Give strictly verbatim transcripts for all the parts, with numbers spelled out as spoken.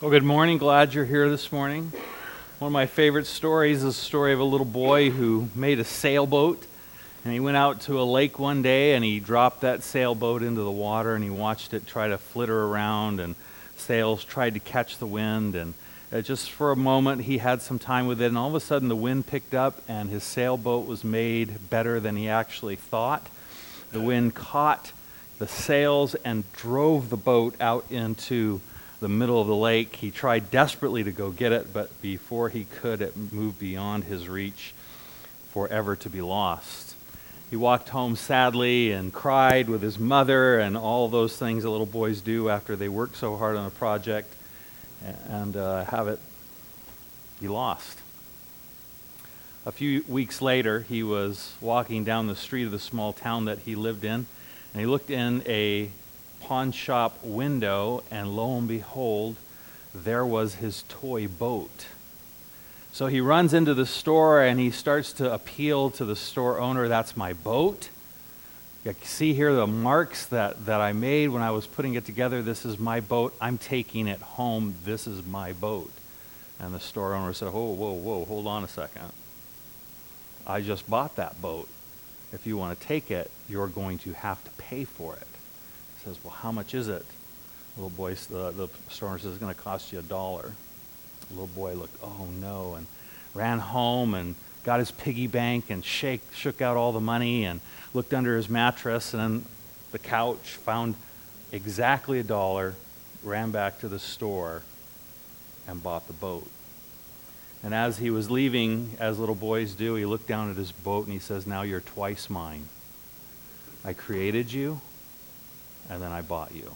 Well, good morning. Glad you're here this morning. One of my favorite stories is the story of a little boy who made a sailboat. And he went out to a lake one day and he dropped that sailboat into the water and he watched it try to flitter around and sails tried to catch the wind. And uh, just for a moment he had some time with it, and all of a sudden the wind picked up and his sailboat was made better than he actually thought. The wind caught the sails and drove the boat out into the middle of the lake. He tried desperately to go get it, but before he could, it moved beyond his reach, forever to be lost. He walked home sadly and cried with his mother and all those things that little boys do after they work so hard on a project and uh, have it be lost. A few weeks later, he was walking down the street of the small town that he lived in, and he looked in a pawn shop window, and lo and behold, there was his toy boat. So he runs into the store and he starts to appeal to the store owner, "That's my boat. You can see here the marks that, that I made when I was putting it together. This is my boat. I'm taking it home. This is my boat." And the store owner said, "Whoa, whoa, whoa, hold on a second. I just bought that boat. If you want to take it, you're going to have to pay for it." He says, "Well, how much is it?" The little boy, the, the store owner says, "It's going to cost you a dollar." The little boy looked, "Oh no," and ran home and got his piggy bank and shake, shook out all the money and looked under his mattress and then the couch, found exactly a dollar, ran back to the store and bought the boat. And as he was leaving, as little boys do, he looked down at his boat and he says, "Now you're twice mine. I created you, and then I bought you."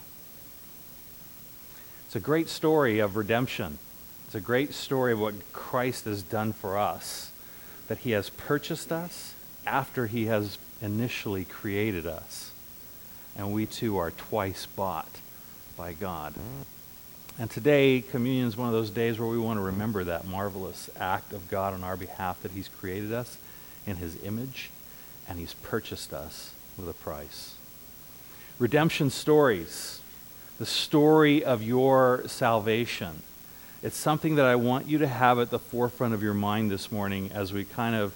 It's a great story of redemption. It's a great story of what Christ has done for us, that he has purchased us after he has initially created us. And we too are twice bought by God. And today, communion is one of those days where we want to remember that marvelous act of God on our behalf, that he's created us in his image and he's purchased us with a price. Redemption stories, the story of your salvation. It's something that I want you to have at the forefront of your mind this morning as we kind of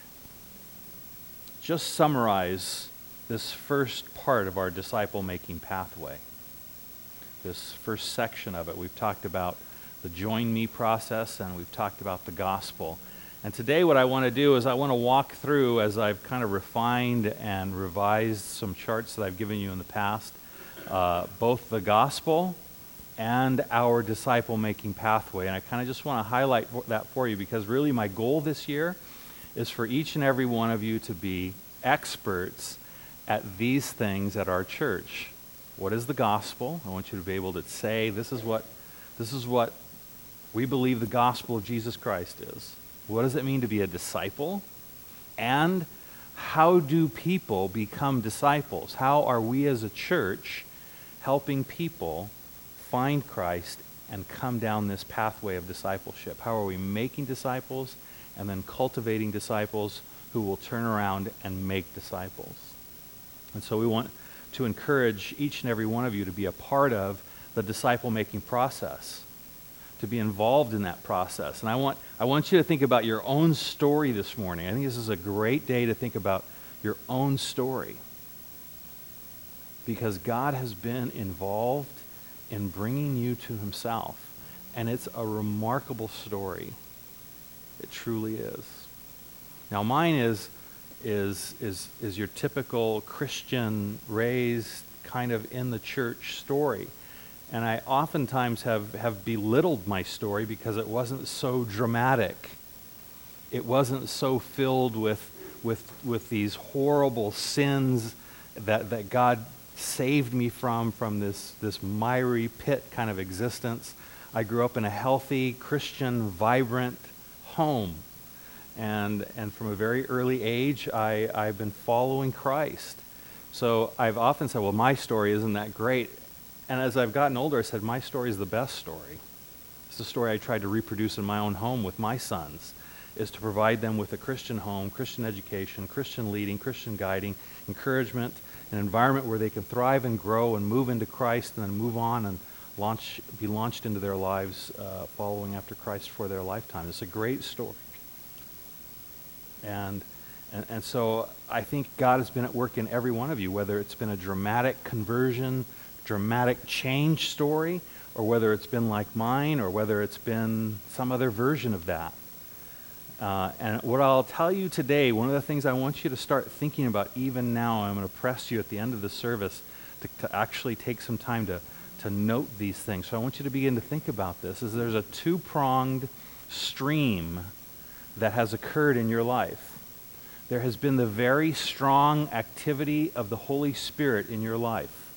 just summarize this first part of our disciple-making pathway. This first section of it. We've talked about the join me process and we've talked about the gospel. And today what I want to do is I want to walk through, as I've kind of refined and revised some charts that I've given you in the past, uh, both the gospel and our disciple-making pathway. And I kind of just want to highlight that for you because really my goal this year is for each and every one of you to be experts at these things at our church. What is the gospel? I want you to be able to say, this is what, this is what we believe the gospel of Jesus Christ is. What does it mean to be a disciple? And how do people become disciples? How are we as a church helping people find Christ and come down this pathway of discipleship? How are we making disciples and then cultivating disciples who will turn around and make disciples? And so we want to encourage each and every one of you to be a part of the disciple-making process, to be involved in that process. And I want, I want you to think about your own story this morning. I think this is a great day to think about your own story, because God has been involved in bringing you to himself. And it's a remarkable story. It truly is. Now mine is is is is your typical Christian raised kind of in the church story. And I oftentimes have, have belittled my story because it wasn't so dramatic. It wasn't so filled with with with these horrible sins that, that God saved me from, from this, this miry pit kind of existence. I grew up in a healthy, Christian, vibrant home. And and from a very early age, I, I've been following Christ. So I've often said, well, my story isn't that great. And as I've gotten older, I said, my story is the best story. It's the story I tried to reproduce in my own home with my sons, is to provide them with a Christian home, Christian education, Christian leading, Christian guiding, encouragement, an environment where they can thrive and grow and move into Christ and then move on and launch, be launched into their lives uh, following after Christ for their lifetime. It's a great story. And, and, and so I think God has been at work in every one of you, whether it's been a dramatic conversion, dramatic change story, or whether it's been like mine, or whether it's been some other version of that. Uh, and what I'll tell you today, one of the things I want you to start thinking about even now, I'm going to press you at the end of the service to, to actually take some time to, to note these things. So I want you to begin to think about this, is there's a two-pronged stream that has occurred in your life. There has been the very strong activity of the Holy Spirit in your life.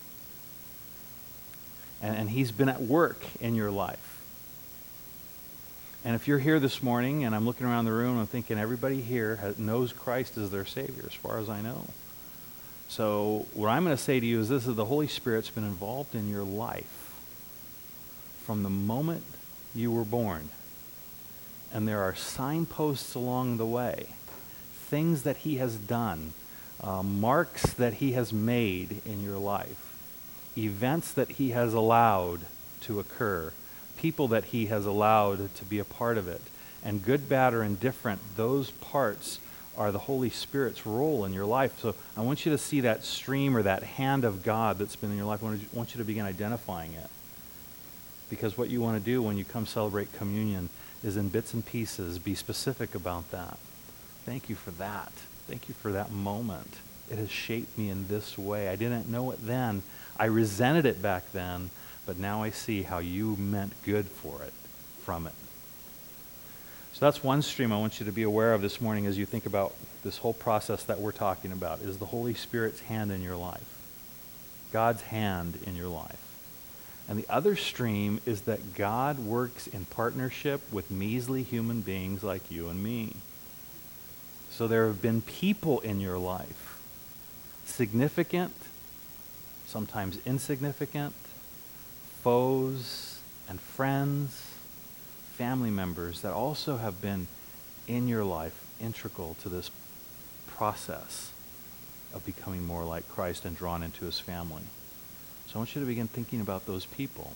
And, and He's been at work in your life. And if you're here this morning, and I'm looking around the room, I'm thinking everybody here has, knows Christ as their Savior, as far as I know. So what I'm going to say to you is this, is the Holy Spirit's been involved in your life from the moment you were born. And there are signposts along the way, things that He has done, uh, marks that He has made in your life, events that He has allowed to occur, people that He has allowed to be a part of it. And good, bad, or indifferent, those parts are the Holy Spirit's role in your life. So I want you to see that stream or that hand of God that's been in your life. I want you to begin identifying it. Because what you want to do when you come celebrate communion is in bits and pieces, be specific about that. Thank you for that. Thank you for that moment. It has shaped me in this way. I didn't know it then. I resented it back then. But now I see how you meant good for it, from it. So that's one stream I want you to be aware of this morning as you think about this whole process that we're talking about, is the Holy Spirit's hand in your life. God's hand in your life. And the other stream is that God works in partnership with measly human beings like you and me. So there have been people in your life, significant, sometimes insignificant, foes and friends, family members that also have been in your life, integral to this process of becoming more like Christ and drawn into His family. So I want you to begin thinking about those people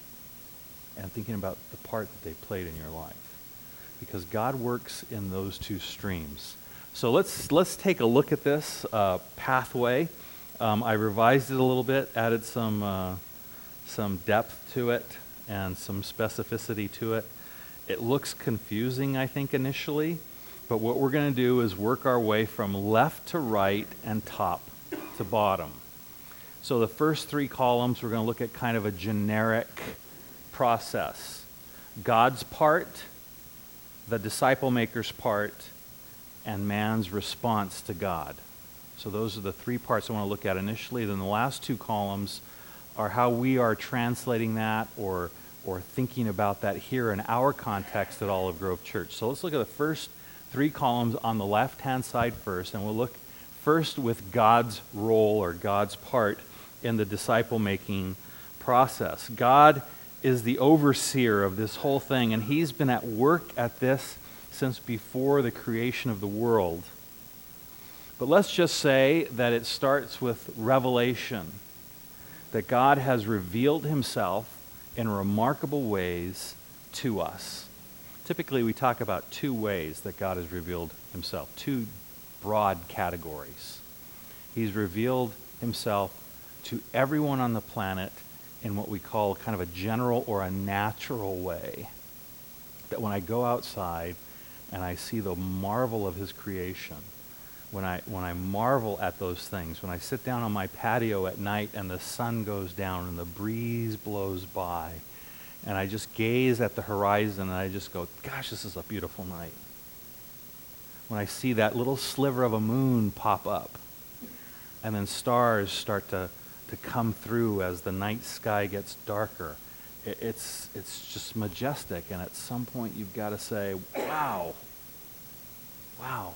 and thinking about the part that they played in your life, because God works in those two streams. So let's let's take a look at this uh, pathway. Um, I revised it a little bit, added some uh, some depth to it and some specificity to it. It looks confusing, I think, initially, but what we're going to do is work our way from left to right and top to bottom. So the first three columns, we're going to look at kind of a generic process. God's part, the disciple maker's part, and man's response to God. So those are the three parts I want to look at initially. Then the last two columns are how we are translating that or or thinking about that here in our context at Olive Grove Church. So let's look at the first three columns on the left-hand side first, and we'll look first with God's role or God's part in the disciple-making process. God is the overseer of this whole thing, and He's been at work at this since before the creation of the world. But let's just say that it starts with revelation, that God has revealed Himself in remarkable ways to us. Typically, we talk about two ways that God has revealed Himself, two broad categories. He's revealed Himself to everyone on the planet in what we call kind of a general or a natural way. That when I go outside and I see the marvel of His creation, When I, when I marvel at those things, when I sit down on my patio at night and the sun goes down and the breeze blows by, and I just gaze at the horizon and I just go, gosh, this is a beautiful night. When I see that little sliver of a moon pop up, and then stars start to, to come through as the night sky gets darker, it, it's, it's just majestic, and at some point you've got to say, wow, wow.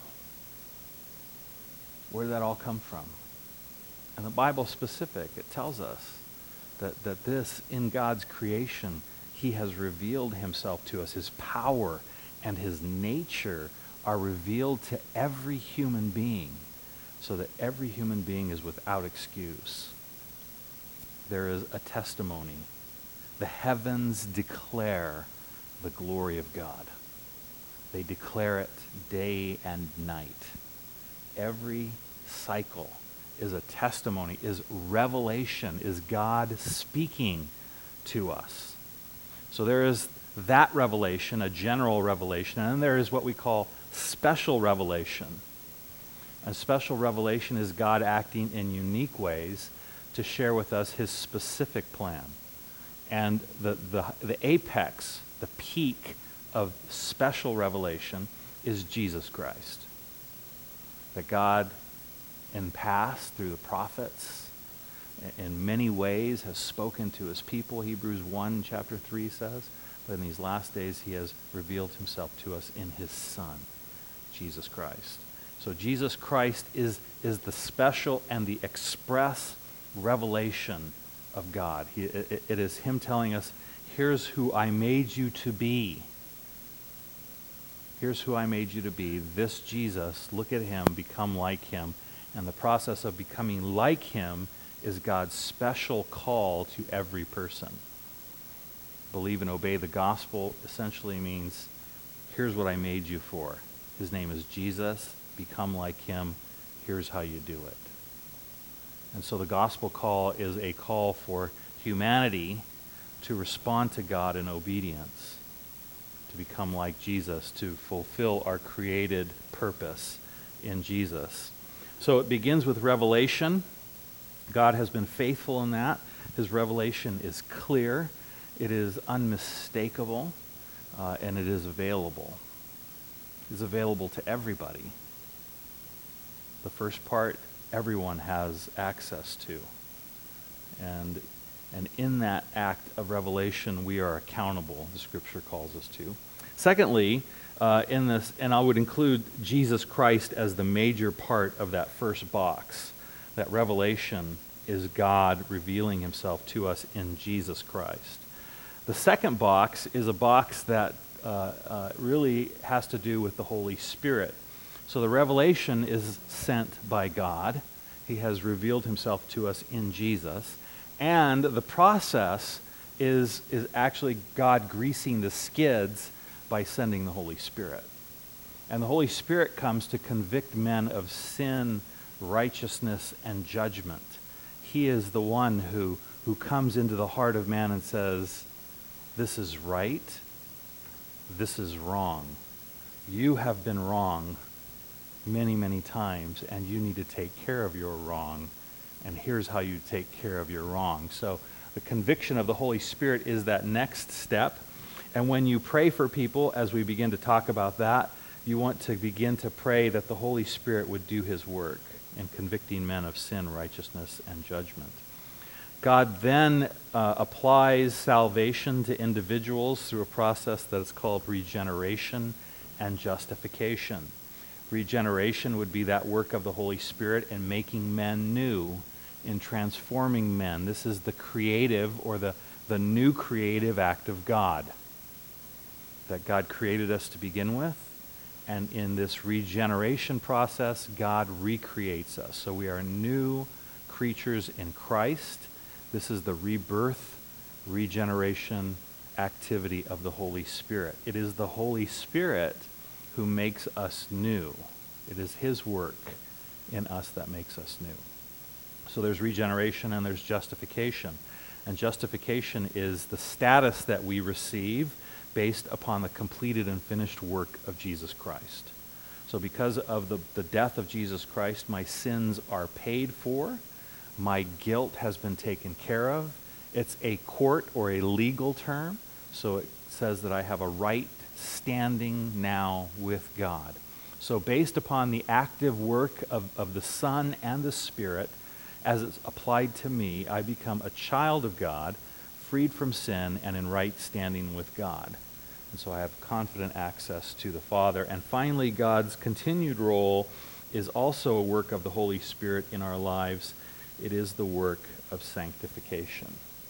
Where did that all come from? And the Bible's specific. It tells us that, that this, in God's creation, He has revealed Himself to us. His power and His nature are revealed to every human being, so that every human being is without excuse. There is a testimony The heavens declare the glory of God. They declare it day and night. Every cycle is a testimony, is revelation, is God speaking to us. So there is that revelation, a general revelation, and then there is what we call special revelation. And special revelation is God acting in unique ways to share with us his specific plan. And the, the, the apex, the peak of special revelation is Jesus Christ. That God, in past, through the prophets, in many ways has spoken to his people, Hebrews one, chapter three says. But in these last days, he has revealed himself to us in his Son, Jesus Christ. So Jesus Christ is, is the special and the express revelation of God. He, it, it is him telling us, here's who I made you to be. Here's who I made you to be. This Jesus, look at him, become like him. And the process of becoming like him is God's special call to every person. Believe and obey the gospel essentially means, here's what I made you for. His name is Jesus. Become like him. Here's how you do it. And so the gospel call is a call for humanity to respond to God in obedience, to become like Jesus, to fulfill our created purpose in Jesus. So it begins with revelation. God has been faithful in that. His revelation is clear. It is unmistakable, uh, and it is available. It is available to everybody. The first part, everyone has access to. And, and in that act of revelation, we are accountable, the Scripture calls us to. Secondly, uh, in this, and I would include Jesus Christ as the major part of that first box. That revelation is God revealing himself to us in Jesus Christ. The second box is a box that uh, uh, really has to do with the Holy Spirit. So the revelation is sent by God. He has revealed himself to us in Jesus. And the process is, is actually God greasing the skids by sending the Holy Spirit. And the Holy Spirit comes to convict men of sin, righteousness, and judgment. He is the one who, who comes into the heart of man and says, this is right, this is wrong. You have been wrong many, many times, and you need to take care of your wrong, and here's how you take care of your wrong. So the conviction of the Holy Spirit is that next step. And when you pray for people, as we begin to talk about that, you want to begin to pray that the Holy Spirit would do his work in convicting men of sin, righteousness, and judgment. God then uh, applies salvation to individuals through a process that is called regeneration and justification. Regeneration would be that work of the Holy Spirit in making men new, in transforming men. This is the creative or the, the new creative act of God. That God created us to begin with, and in this regeneration process, God recreates us. So we are new creatures in Christ. This is the rebirth, regeneration activity of the Holy Spirit. It is the Holy Spirit who makes us new. It is his work in us that makes us new. So there's regeneration and there's justification. And justification is the status that we receive based upon the completed and finished work of Jesus Christ. So because of the, the death of Jesus Christ, my sins are paid for. My guilt has been taken care of. It's a court or a legal term. So it says that I have a right standing now with God. So based upon the active work of, of the Son and the Spirit, as it's applied to me, I become a child of God, freed from sin and in right standing with God. And so I have confident access to the Father. And finally, God's continued role is also a work of the Holy Spirit in our lives. It is the work of sanctification.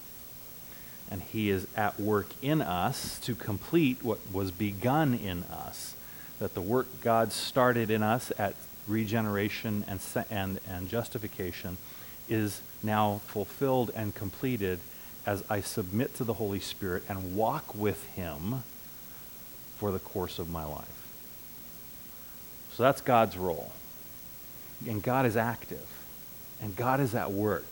And he is at work in us to complete what was begun in us. That the work God started in us at regeneration and, and, and justification is now fulfilled and completed as I submit to the Holy Spirit and walk with him for the course of my life. So that's God's role. And God is active. And God is at work.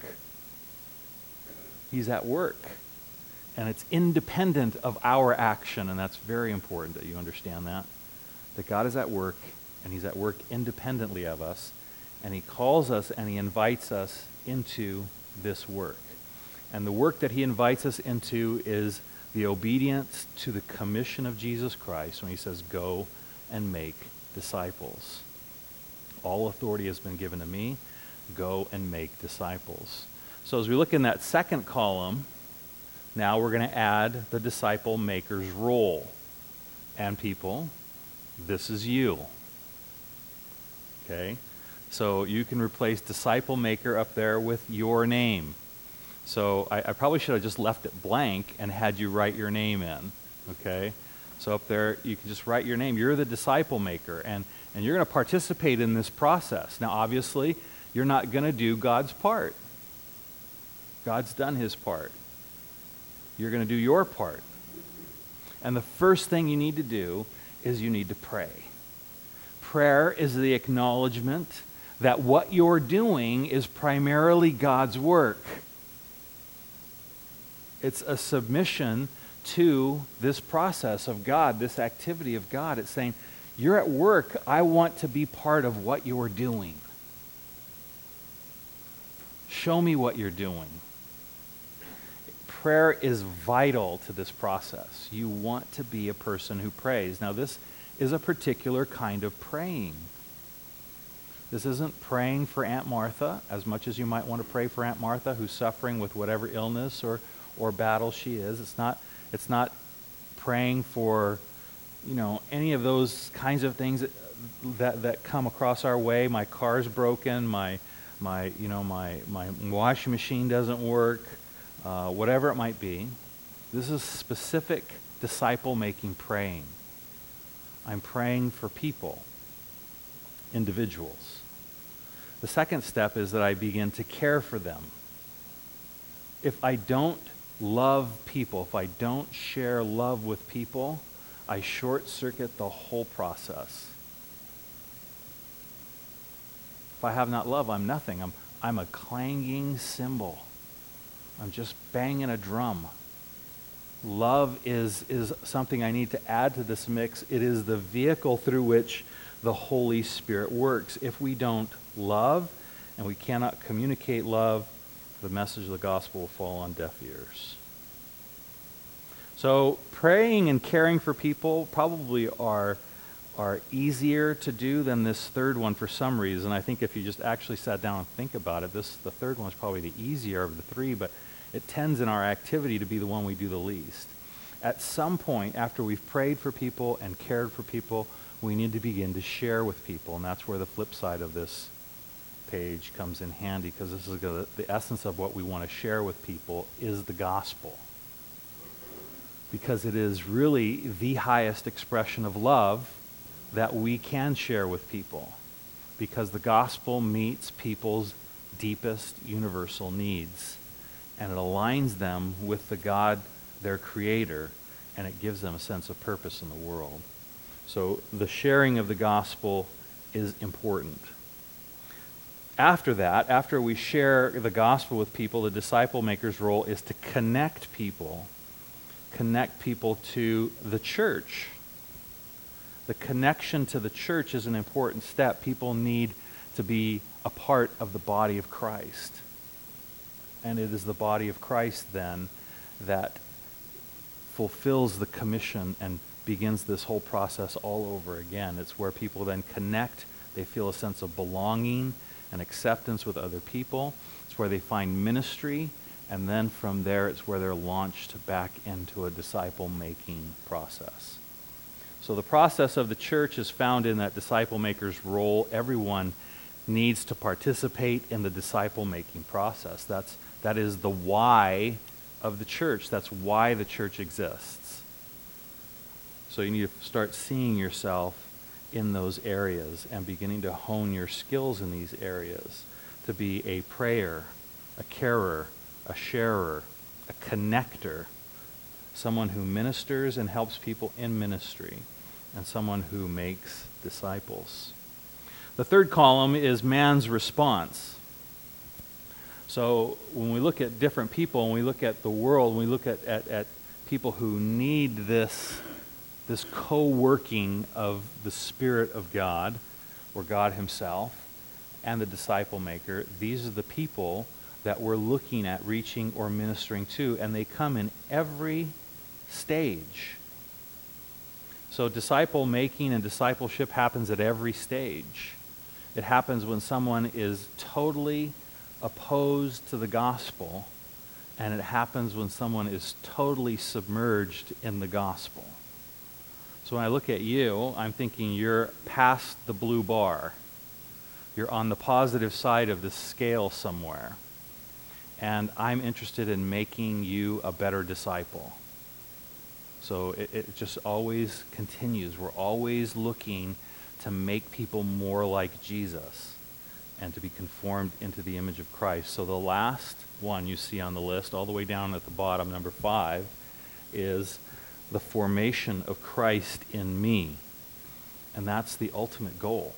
He's at work. And it's independent of our action, and that's very important that you understand that. That God is at work, and he's at work independently of us, and he calls us and he invites us into this work. And the work that he invites us into is the obedience to the commission of Jesus Christ when he says, go and make disciples. All authority has been given to me. Go and make disciples. So as we look in that second column, now we're going to add the disciple maker's role. And people, this is you. Okay? So you can replace disciple maker up there with your name. So I, I probably should have just left it blank and had you write your name in. Okay? So up there, you can just write your name. You're the disciple maker, and, and you're going to participate in this process. Now, obviously, you're not going to do God's part. God's done his part. You're going to do your part. And the first thing you need to do is you need to pray. Prayer is the acknowledgement that what you're doing is primarily God's work. It's a submission to this process of God, this activity of God. It's saying, you're at work. I want to be part of what you're doing. Show me what you're doing. Prayer is vital to this process. You want to be a person who prays. Now, this is a particular kind of praying. This isn't praying for Aunt Martha, as much as you might want to pray for Aunt Martha, who's suffering with whatever illness or, or battle she is. It's not, it's not praying for, you know, any of those kinds of things that, that, that come across our way. My car's broken, my, my, you know, my, my washing machine doesn't work. Uh, whatever it might be. This is specific disciple-making praying. I'm praying for people, individuals. The second step is that I begin to care for them. If I don't love people, if I don't share love with people, I short-circuit the whole process. If I have not love, I'm nothing. I'm, I'm a clanging cymbal. I'm just banging a drum. Love is, is something I need to add to this mix. It is the vehicle through which the Holy Spirit works. If we don't love and we cannot communicate love, the message of the gospel will fall on deaf ears. So praying and caring for people probably are, are easier to do than this third one for some reason. I think if you just actually sat down and think about it, this the third one is probably the easier of the three, but it tends in our activity to be the one we do the least. At some point, after we've prayed for people and cared for people, we need to begin to share with people, and that's where the flip side of this page comes in handy, because this is the, the essence of what we want to share with people is the gospel. Because it is really the highest expression of love that we can share with people, because the gospel meets people's deepest universal needs, and it aligns them with the God, their creator, and it gives them a sense of purpose in the world. So the sharing of the gospel is important. After that, after we share the gospel with people, the disciple maker's role is to connect people, connect people to the church. The connection to the church is an important step. People need to be a part of the body of Christ. And it is the body of Christ then that fulfills the commission and begins this whole process all over again. It's where people then connect. They feel a sense of belonging and acceptance with other people. It's where they find ministry. And then from there, it's where they're launched back into a disciple-making process. So the process of the church is found in that disciple maker's role. Everyone needs to participate in the disciple-making process. That's, that is the why of the church. That's why the church exists. So you need to start seeing yourself in those areas and beginning to hone your skills in these areas to be a prayer, a carer, a sharer, a connector, someone who ministers and helps people in ministry, and someone who makes disciples. The third column is man's response. So when we look at different people, when we look at the world, when we look at, at, at people who need this, this co-working of the Spirit of God, or God himself, and the disciple maker, these are the people that we're looking at reaching or ministering to, and they come in every stage. So disciple making and discipleship happens at every stage. It happens when someone is totally opposed to the gospel, and it happens when someone is totally submerged in the gospel. So when I look at you, I'm thinking you're past the blue bar. You're on the positive side of the scale somewhere. And I'm interested in making you a better disciple. So it, it just always continues. We're always looking to make people more like Jesus and to be conformed into the image of Christ. So the last one you see on the list, all the way down at the bottom, number five, is the formation of Christ in me. And that's the ultimate goal.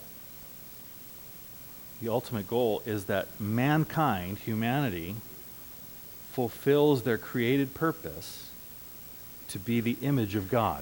The ultimate goal is that mankind, humanity, fulfills their created purpose to be the image of God.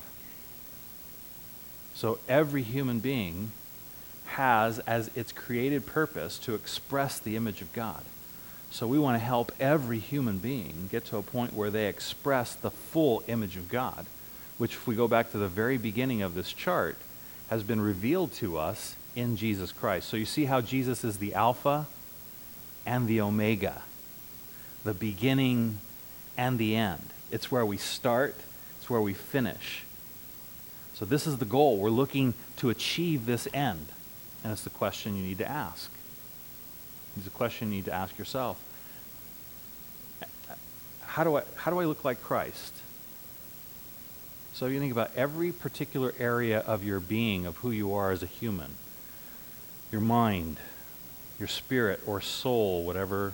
So every human being has as its created purpose to express the image of God. So we want to help every human being get to a point where they express the full image of God, which, if we go back to the very beginning of this chart, has been revealed to us in Jesus Christ. So you see how Jesus is the Alpha and the Omega, the beginning and the end. It's where we start, it's where we finish. So this is the goal. We're looking to achieve this end. And it's the question you need to ask. It's a question you need to ask yourself. How do I, how do I look like Christ? So you think about every particular area of your being, of who you are as a human. Your mind, your spirit or soul, whatever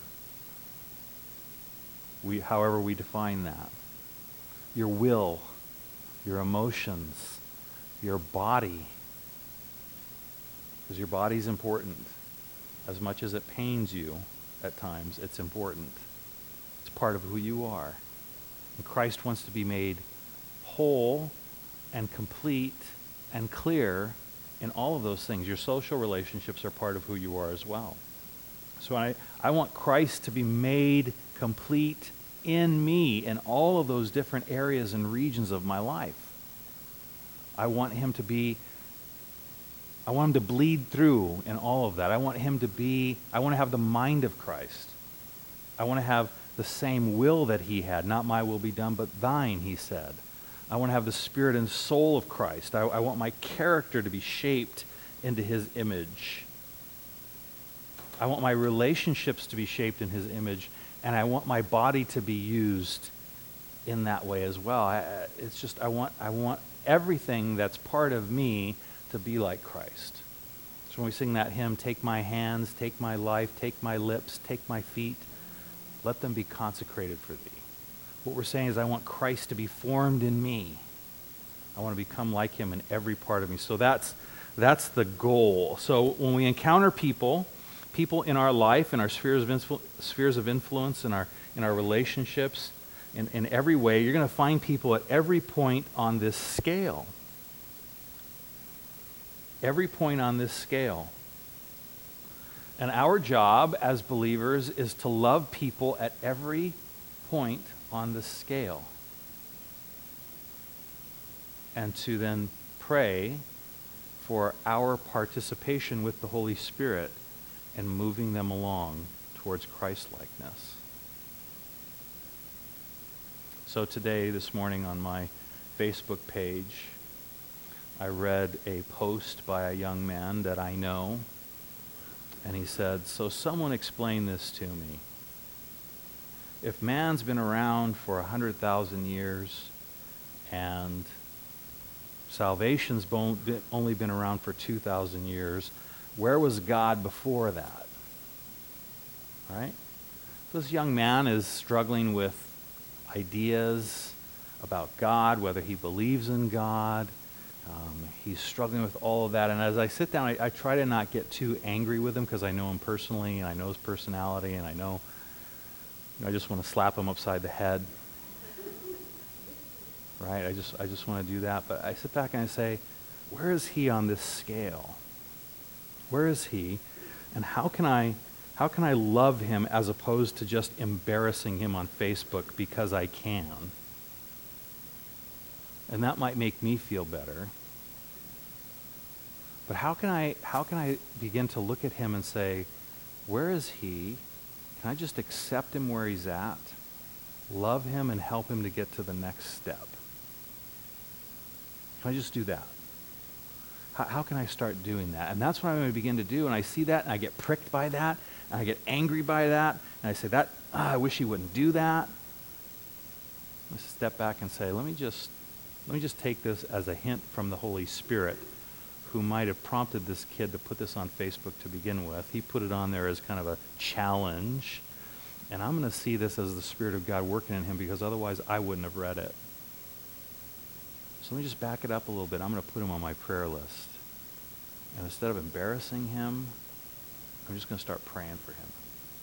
we, however we define that. Your will, your emotions, your body. Because your body's important. As much as it pains you at times, it's important. It's part of who you are. And Christ wants to be made whole and complete and clear in all of those things. Your social relationships are part of who you are as well. So I, I want Christ to be made complete in me in all of those different areas and regions of my life. I want him to be, I want him to bleed through in all of that. I want him to be, I want to have the mind of Christ. I want to have the same will that he had. Not my will be done, but thine, he said. I want to have the spirit and soul of Christ. I, I want my character to be shaped into his image. I want my relationships to be shaped in his image, and I want my body to be used in that way as well. I, it's just, I want, I want everything that's part of me to be like Christ. So when we sing that hymn, take my hands, take my life, take my lips, take my feet, let them be consecrated for thee. What we're saying is I want Christ to be formed in me. I want to become like him in every part of me. So that's, that's the goal. So when we encounter people, people in our life, in our spheres of, influ- spheres of influence, in our, in our relationships, in, in every way, you're going to find people at every point on this scale. Every point on this scale. And our job as believers is to love people at every point on the scale. And to then pray for our participation with the Holy Spirit in moving them along towards Christ-likeness. So today, this morning on my Facebook page, I read a post by a young man that I know, and he said, "So someone explain this to me. If man's been around for a hundred thousand years and salvation's only been around for two thousand years, where was God before that?" Right? So this young man is struggling with ideas about God, whether he believes in God. Um, he's struggling with all of that. And as I sit down, I, I try to not get too angry with him because I know him personally and I know his personality and I know, you know I just want to slap him upside the head. Right? I just I just want to do that. But I sit back and I say, where is he on this scale? Where is he? And how can I how can I love him as opposed to just embarrassing him on Facebook because I can? And that might make me feel better. But how can I how can I begin to look at him and say, where is he? Can I just accept him where he's at? Love him and help him to get to the next step? Can I just do that? How, how can I start doing that? And that's what I'm going to begin to do. And I see that and I get pricked by that. And I get angry by that. And I say, that ah, I wish he wouldn't do that. I step back and say, let me just let me just take this as a hint from the Holy Spirit, who might have prompted this kid to put this on Facebook to begin with. He put it on there as kind of a challenge. And I'm going to see this as the Spirit of God working in him, because otherwise I wouldn't have read it. So let me just back it up a little bit. I'm going to put him on my prayer list. And instead of embarrassing him, I'm just going to start praying for him.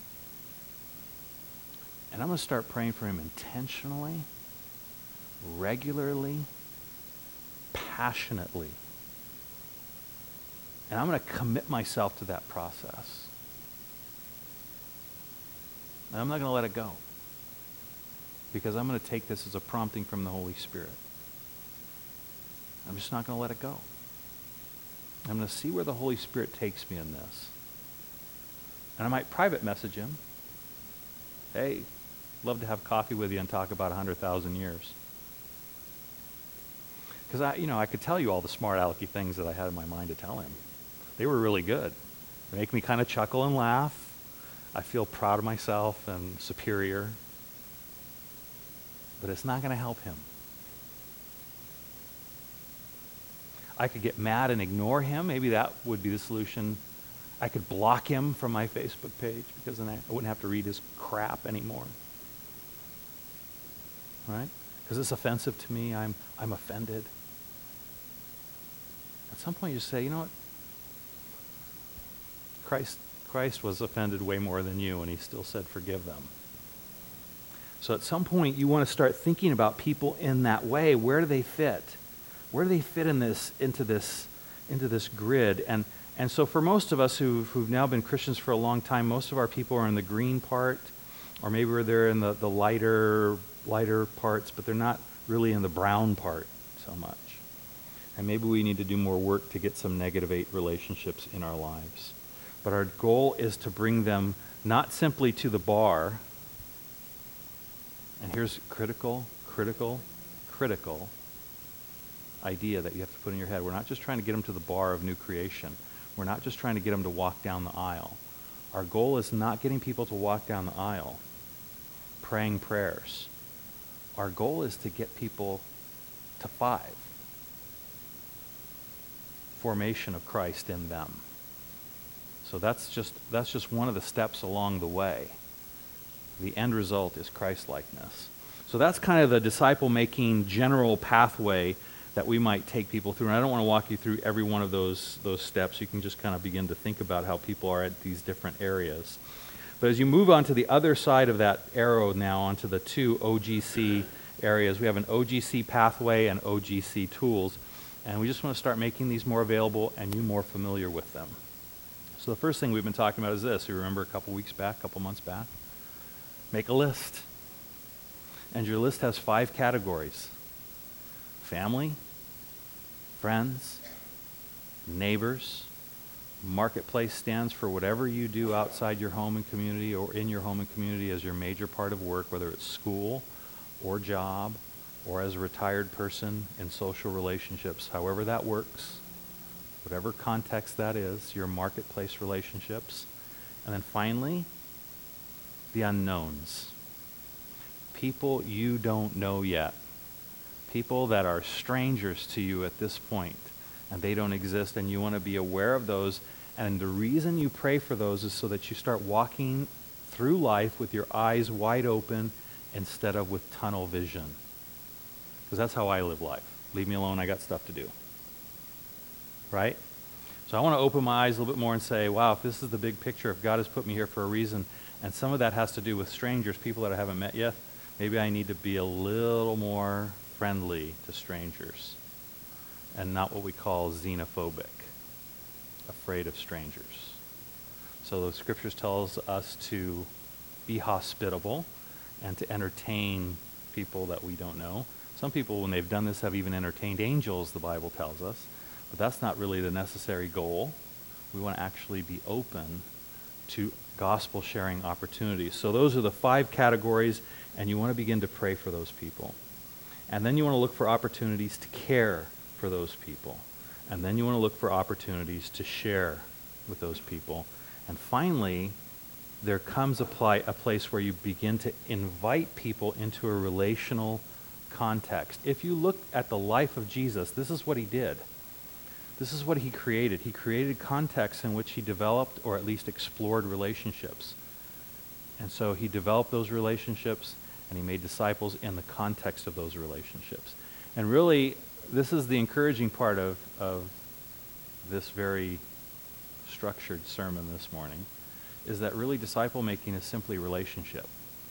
And I'm going to start praying for him intentionally, regularly, passionately. And I'm going to commit myself to that process. And I'm not going to let it go, because I'm going to take this as a prompting from the Holy Spirit. I'm just not going to let it go. I'm going to see where the Holy Spirit takes me in this. And I might private message him. Hey, love to have coffee with you and talk about one hundred thousand years. Because I, you know, I could tell you all the smart alecky things that I had in my mind to tell him. They were really good. They make me kind of chuckle and laugh. I feel proud of myself and superior. But it's not going to help him. I could get mad and ignore him. Maybe that would be the solution. I could block him from my Facebook page, because then I wouldn't have to read his crap anymore. Right? Because it's offensive to me. I'm, I'm offended. At some point you say, you know what? Christ, Christ was offended way more than you, and he still said, forgive them. So at some point you want to start thinking about people in that way. Where do they fit? Where do they fit in this, into this, into this grid? And and so for most of us who who've now been Christians for a long time, most of our people are in the green part, or maybe they're in the, the lighter lighter parts, but they're not really in the brown part so much. And maybe we need to do more work to get some negative eight relationships in our lives. But our goal is to bring them not simply to the bar. And here's critical, critical, critical idea that you have to put in your head. We're not just trying to get them to the bar of new creation. We're not just trying to get them to walk down the aisle. Our goal is not getting people to walk down the aisle praying prayers. Our goal is to get people to five. Formation of Christ in them. So that's just that's just one of the steps along the way. The end result is Christ-likeness. So that's kind of the disciple-making general pathway that we might take people through. And I don't want to walk you through every one of those, those steps. You can just kind of begin to think about how people are at these different areas. But as you move on to the other side of that arrow now, onto the two O G C areas, we have an O G C pathway and O G C tools. And we just want to start making these more available and you more familiar with them. So the first thing we've been talking about is this. You remember a couple weeks back, a couple months back? Make a list. And your list has five categories. Family, friends, neighbors. Marketplace stands for whatever you do outside your home and community or in your home and community as your major part of work, whether it's school or job or as a retired person in social relationships, however that works, whatever context that is, your marketplace relationships. And then finally, the unknowns. People you don't know yet. People that are strangers to you at this point, and they don't exist, and you want to be aware of those. And the reason you pray for those is so that you start walking through life with your eyes wide open instead of with tunnel vision. Because that's how I live life. Leave me alone, I got stuff to do. Right? So I want to open my eyes a little bit more and say, wow, if this is the big picture, if God has put me here for a reason, and some of that has to do with strangers, people that I haven't met yet, maybe I need to be a little more friendly to strangers and not what we call xenophobic, afraid of strangers. So the scriptures tells us to be hospitable and to entertain people that we don't know. Some people, when they've done this, have even entertained angels, the Bible tells us. But that's not really the necessary goal. We want to actually be open to gospel sharing opportunities. So those are the five categories, and you want to begin to pray for those people. And then you want to look for opportunities to care for those people. And then you want to look for opportunities to share with those people. And finally, there comes a, pli- a place where you begin to invite people into a relational context. If you look at the life of Jesus, this is what he did. This is what he created. He created contexts in which he developed or at least explored relationships. And so he developed those relationships and he made disciples in the context of those relationships. And really, this is the encouraging part of, of this very structured sermon this morning, is that really disciple making is simply relationship.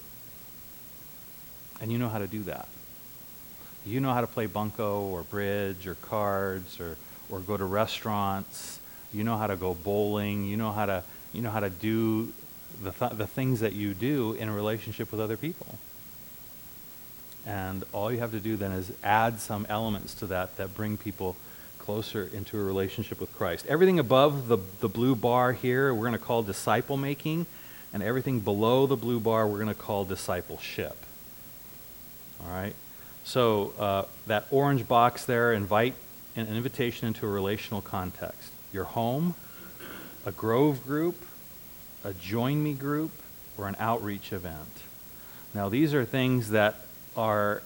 And you know how to do that. You know how to play bunco or bridge or cards or or go to restaurants. You know how to go bowling. You know how to you know how to do the th- the things that you do in a relationship with other people. And all you have to do then is add some elements to that that bring people closer into a relationship with Christ. Everything above the, the blue bar here we're going to call disciple making, and everything below the blue bar we're going to call discipleship. All right? So uh, that orange box there, invite an invitation into a relational context. Your home, a Grove group, a Join Me group, or an outreach event. Now these are things that are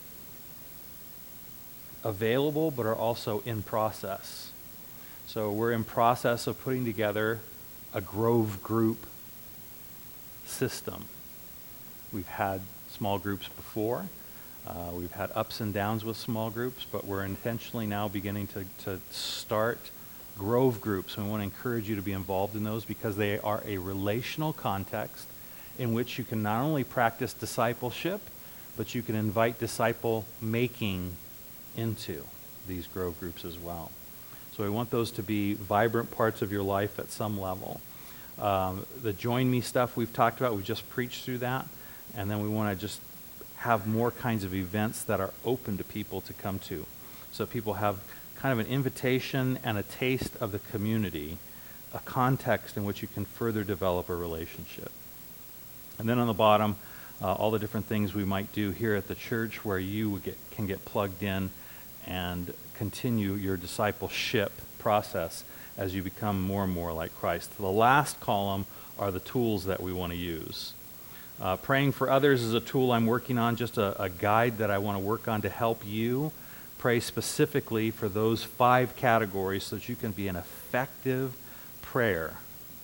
available but are also in process. So we're in process of putting together a Grove group system. We've had small groups before. Uh, we've had ups and downs with small groups, but we're intentionally now beginning to, to start Grove groups. And we want to encourage you to be involved in those because they are a relational context in which you can not only practice discipleship, but you can invite disciple making into these Grove groups as well. So we want those to be vibrant parts of your life at some level. Um, the Join Me stuff we've talked about, we've just preached through that. And then we want to just have more kinds of events that are open to people to come to. So people have kind of an invitation and a taste of the community, a context in which you can further develop a relationship. And then on the bottom, uh, all the different things we might do here at the church where you would get, can get plugged in and continue your discipleship process as you become more and more like Christ. The last column are the tools that we want to use. Uh, praying for others is a tool I'm working on, just a, a guide that I want to work on to help you pray specifically for those five categories so that you can be an effective prayer.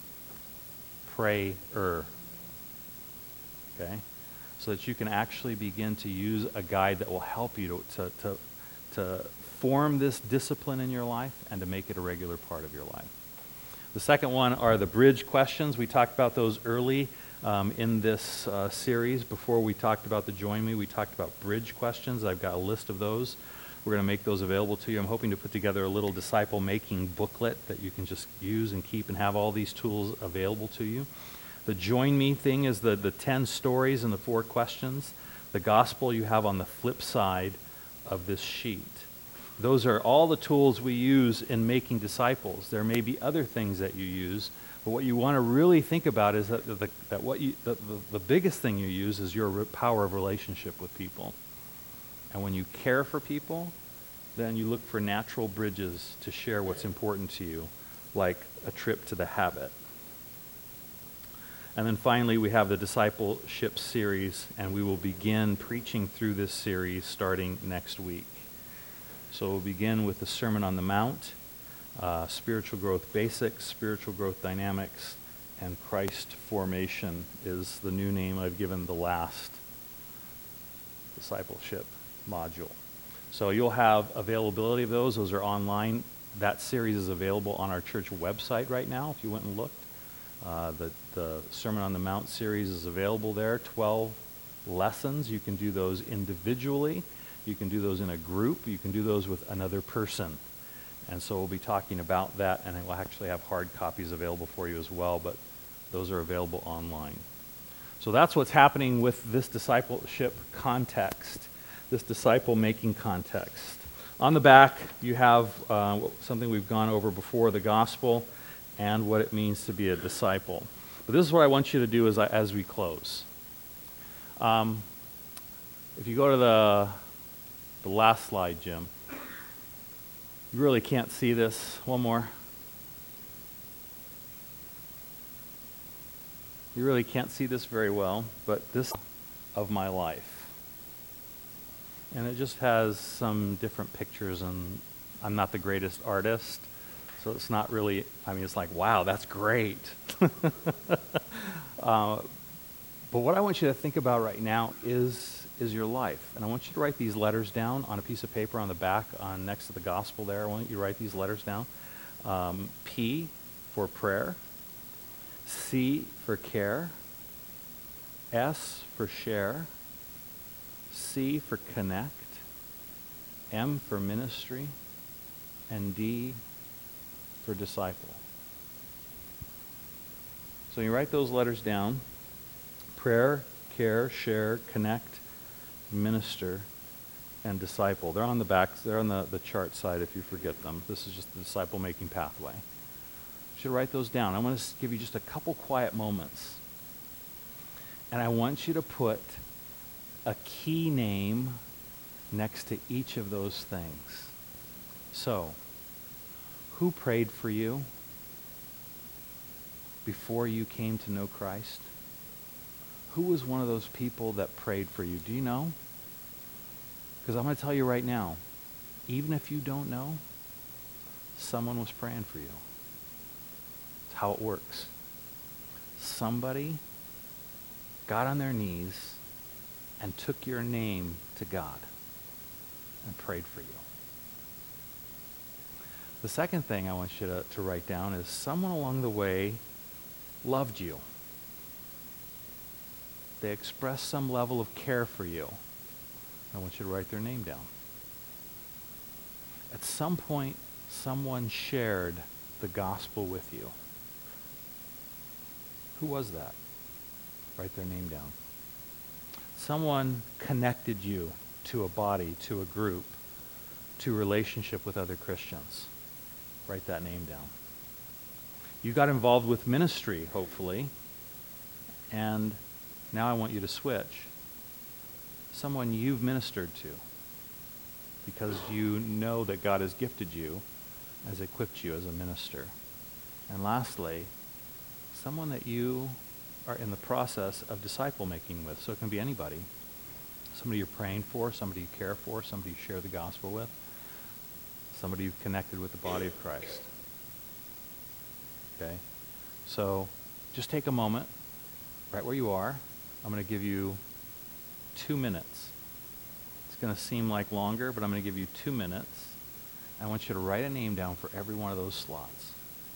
Prayer. Okay? So that you can actually begin to use a guide that will help you to, to, to, to form this discipline in your life and to make it a regular part of your life. The second one are the bridge questions. We talked about those early Um, in this uh, series. Before we talked about the Join Me, we talked about bridge questions. I've got a list of those. We're going to make those available to you. I'm hoping to put together a little disciple-making booklet that you can just use and keep and have all these tools available to you. The Join Me thing is the, the ten stories and the four questions. The gospel you have on the flip side of this sheet. Those are all the tools we use in making disciples. There may be other things that you use, but what you want to really think about is that the, that what you the, the, the biggest thing you use is your power of relationship with people. And when you care for people, then you look for natural bridges to share what's important to you, like a trip to the Habit. And then finally, we have the discipleship series, and we will begin preaching through this series starting next week. So we'll begin with the Sermon on the Mount, uh, spiritual growth basics, spiritual growth dynamics, and Christ formation is the new name I've given the last discipleship module. So you'll have availability of those. Those are online. That series is available on our church website right now, if you went and looked. Uh, the, the Sermon on the Mount series is available there, twelve lessons. You can do those individually. You can do those in a group. You can do those with another person. And so we'll be talking about that, and we'll actually have hard copies available for you as well, but those are available online. So that's what's happening with this discipleship context, this disciple-making context. On the back, you have uh, something we've gone over before, the gospel and what it means to be a disciple. But this is what I want you to do as, I, as we close. Um, if you go to the, the last slide, Jim, you really can't see this. One more. You really can't see this very well, but this of my life. And it just has some different pictures, and I'm not the greatest artist, so it's not really, I mean, it's like, wow, that's great. uh, but what I want you to think about right now is, is your life. And I want you to write these letters down on a piece of paper on the back, on next to the gospel there. I want you to write these letters down. Um, P for prayer. C for care. S for share. C for connect. M for ministry. And D for disciple. So you write those letters down. Prayer, care, share, connect, minister, and disciple. They're on the back, they're on the, the chart side if you forget them. This is just the disciple-making pathway. You should write those down. I want to give you just a couple quiet moments. And I want you to put a key name next to each of those things. So, who prayed for you before you came to know Christ? Who was one of those people that prayed for you? Do you know? Because I'm going to tell you right now, even if you don't know, someone was praying for you. It's how it works. Somebody got on their knees and took your name to God and prayed for you. The second thing I want you to, to write down is someone along the way loved you. They expressed some level of care for you. I want you to write their name down. At some point, someone shared the gospel with you. Who was that? Write their name down. Someone connected you to a body, to a group, to relationship with other Christians. Write that name down. You got involved with ministry, hopefully, and now I want you to switch. Someone you've ministered to because you know that God has gifted you, has equipped you as a minister. And lastly, someone that you are in the process of disciple making with. So it can be anybody. Somebody you're praying for, somebody you care for, somebody you share the gospel with, somebody you've connected with the body of Christ. Okay? So just take a moment, right where you are. I'm going to give you two minutes. It's going to seem like longer, but I'm going to give you two minutes. I want you to write a name down for every one of those slots.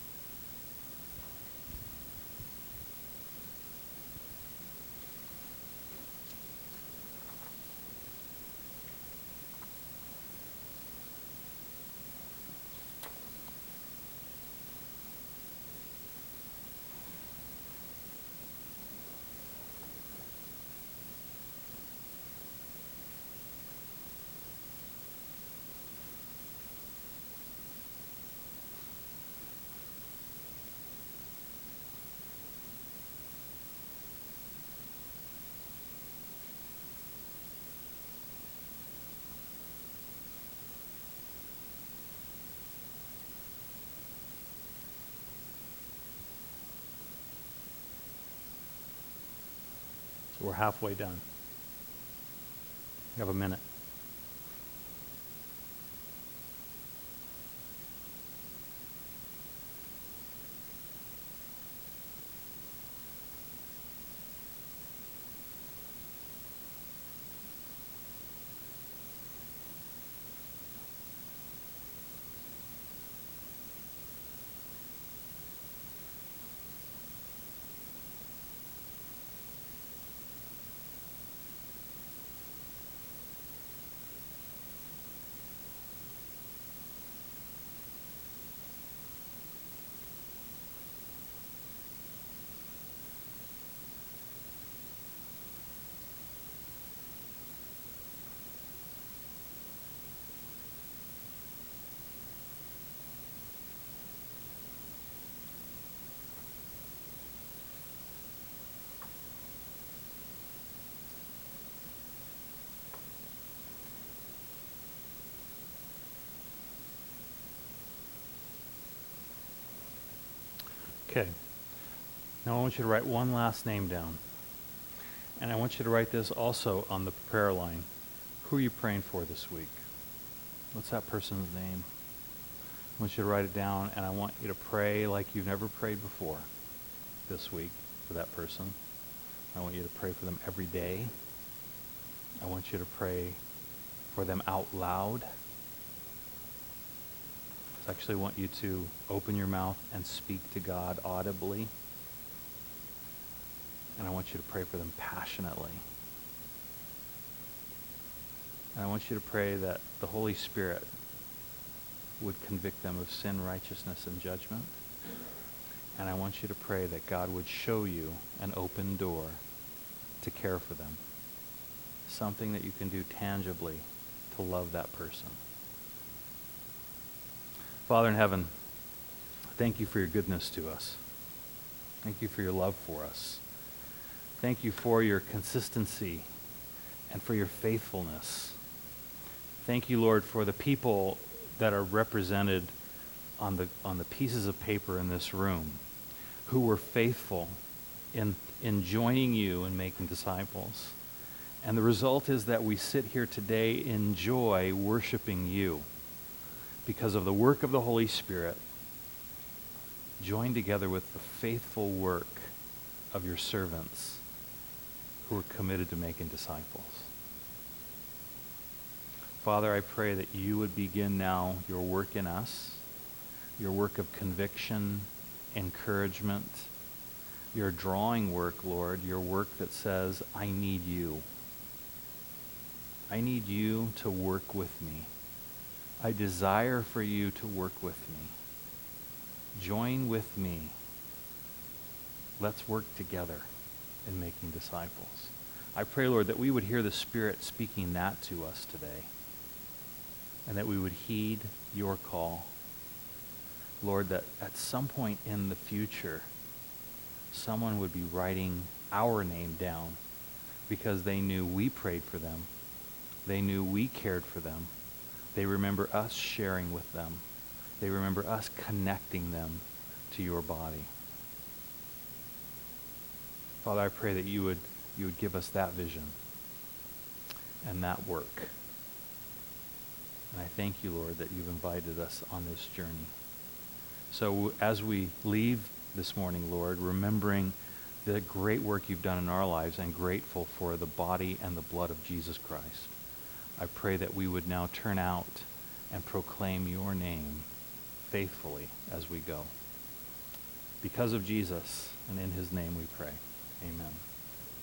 We're halfway done. You have a minute. Okay. Now I want you to write one last name down. And I want you to write this also on the prayer line. Who are you praying for this week? What's that person's name? I want you to write it down, and I want you to pray like you've never prayed before this week for that person. I want you to pray for them every day. I want you to pray for them out loud. I actually want you to open your mouth and speak to God audibly. And I want you to pray for them passionately. And I want you to pray that the Holy Spirit would convict them of sin, righteousness, and judgment. And I want you to pray that God would show you an open door to care for them. Something that you can do tangibly to love that person. Father in heaven, thank you for your goodness to us. Thank you for your love for us. Thank you for your consistency and for your faithfulness. Thank you, Lord, for the people that are represented on the on the pieces of paper in this room who were faithful in, in joining you and making disciples. And the result is that we sit here today in joy worshiping you because of the work of the Holy Spirit joined together with the faithful work of your servants who are committed to making disciples. Father, I pray that you would begin now your work in us, your work of conviction, encouragement, your drawing work, Lord, your work that says, I need you. I need you to work with me. I desire for you to work with me. Join with me. Let's work together in making disciples. I pray, Lord, that we would hear the Spirit speaking that to us today, and that we would heed your call. Lord, that at some point in the future, someone would be writing our name down because they knew we prayed for them. They knew we cared for them. They remember us sharing with them. They remember us connecting them to your body. Father, I pray that you would, you would give us that vision and that work. And I thank you, Lord, that you've invited us on this journey. So as we leave this morning, Lord, remembering the great work you've done in our lives and grateful for the body and the blood of Jesus Christ, I pray that we would now turn out and proclaim your name faithfully as we go. Because of Jesus and in his name we pray. Amen.